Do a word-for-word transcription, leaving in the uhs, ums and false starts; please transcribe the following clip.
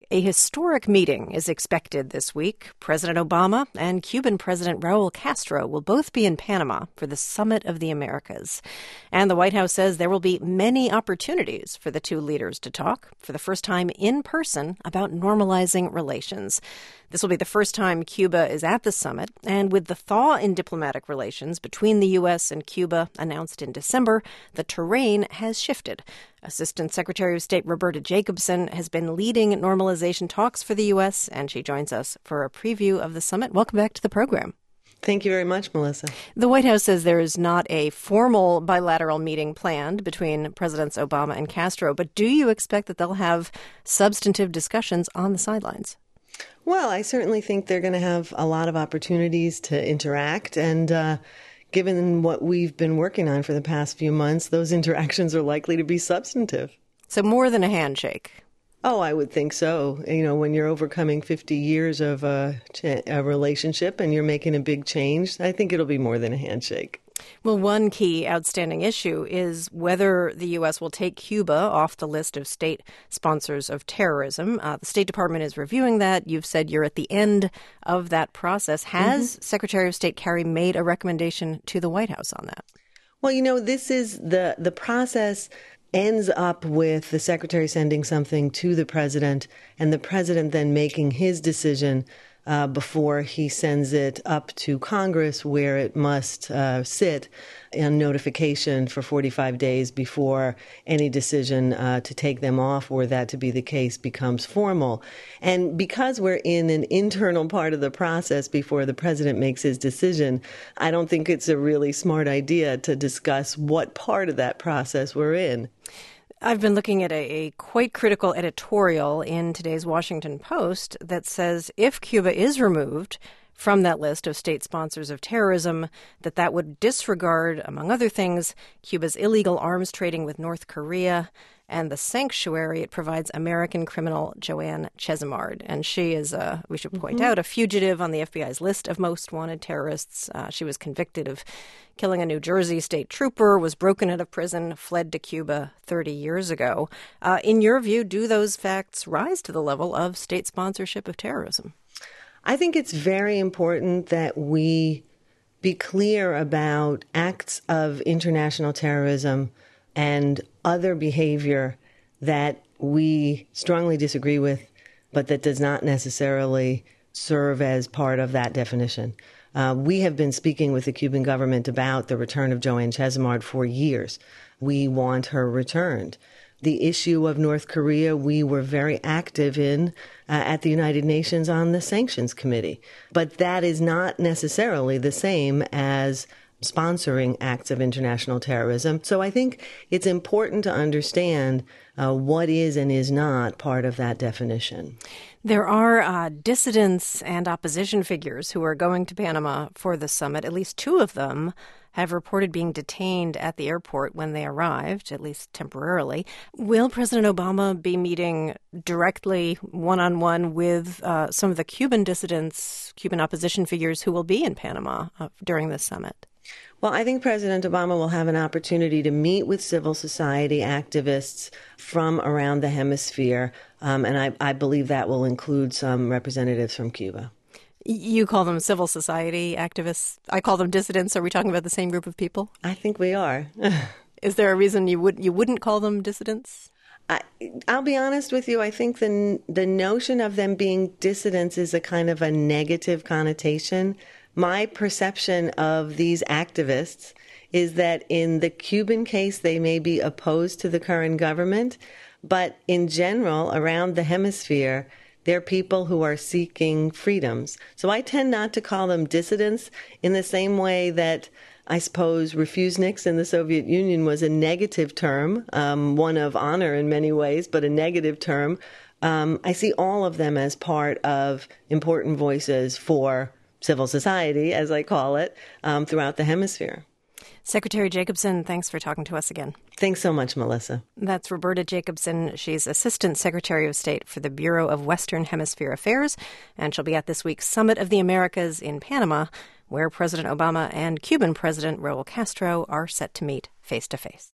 A historic meeting is expected this week. President Obama and Cuban President Raul Castro will both be in Panama for the Summit of the Americas. And the White House says there will be many opportunities for the two leaders to talk, for the first time in person, about normalizing relations. This will be the first time Cuba is at the summit, and with the thaw in diplomatic relations between the U S and Cuba announced in December, the terrain has shifted. Assistant Secretary of State Roberta Jacobson has been leading normalization talks for the U S, and she joins us for a preview of the summit. Welcome back to the program. Thank you very much, Melissa. The White House says there is not a formal bilateral meeting planned between Presidents Obama and Castro, but do you expect that they'll have substantive discussions on the sidelines? Well, I certainly think they're going to have a lot of opportunities to interact, and uh, given what we've been working on for the past few months, those interactions are likely to be substantive. So more than a handshake? Oh, I would think so. You know, when you're overcoming fifty years of a, ch- a relationship and you're making a big change, I think it'll be more than a handshake. Well, one key outstanding issue is whether the U S will take Cuba off the list of state sponsors of terrorism. Uh, the State Department is reviewing that. You've said you're at the end of that process. Has mm-hmm. Secretary of State Kerry made a recommendation to the White House on that? Well, you know, this is the the process ends up with the secretary sending something to the president and the president then making his decision Uh, before he sends it up to Congress, where it must uh, sit in notification for forty-five days before any decision uh, to take them off or that to be the case becomes formal. And because we're in an internal part of the process before the president makes his decision, I don't think it's a really smart idea to discuss what part of that process we're in. I've been looking at a, a quite critical editorial in today's Washington Post that says if Cuba is removed from that list of state sponsors of terrorism, that that would disregard, among other things, Cuba's illegal arms trading with North Korea and the sanctuary it provides American criminal Joanne Chesimard. And she is, uh, we should point mm-hmm. out, a fugitive on the F B I's list of most wanted terrorists. Uh, she was convicted of killing a New Jersey state trooper, was broken out of prison, fled to Cuba thirty years ago. Uh, in your view, do those facts rise to the level of state sponsorship of terrorism? I think it's very important that we be clear about acts of international terrorism and other behavior that we strongly disagree with, but that does not necessarily serve as part of that definition. Uh, we have been speaking with the Cuban government about the return of Joanne Chesimard for years. We want her returned. The issue of North Korea, we were very active in uh, at the United Nations on the Sanctions Committee. But that is not necessarily the same as sponsoring acts of international terrorism. So I think it's important to understand uh, what is and is not part of that definition. There are uh, dissidents and opposition figures who are going to Panama for the summit. At least two of them have reported being detained at the airport when they arrived, at least temporarily. Will President Obama be meeting directly one-on-one with uh, some of the Cuban dissidents, Cuban opposition figures who will be in Panama uh, during this summit? Well, I think President Obama will have an opportunity to meet with civil society activists from around the hemisphere, um, and I, I believe that will include some representatives from Cuba. You call them civil society activists. I call them dissidents. Are we talking about the same group of people? I think we are. Is there a reason you would you wouldn't call them dissidents? I, I'll be honest with you. I think the the notion of them being dissidents is a kind of a negative connotation. My perception of these activists is that in the Cuban case, they may be opposed to the current government, but in general, around the hemisphere, they're people who are seeking freedoms. So I tend not to call them dissidents in the same way that I suppose refuseniks in the Soviet Union was a negative term, um, one of honor in many ways, but a negative term. Um, I see all of them as part of important voices for civil society, as I call it, um, throughout the hemisphere. Secretary Jacobson, thanks for talking to us again. Thanks so much, Melissa. That's Roberta Jacobson. She's Assistant Secretary of State for the Bureau of Western Hemisphere Affairs, and she'll be at this week's Summit of the Americas in Panama, where President Obama and Cuban President Raul Castro are set to meet face-to-face.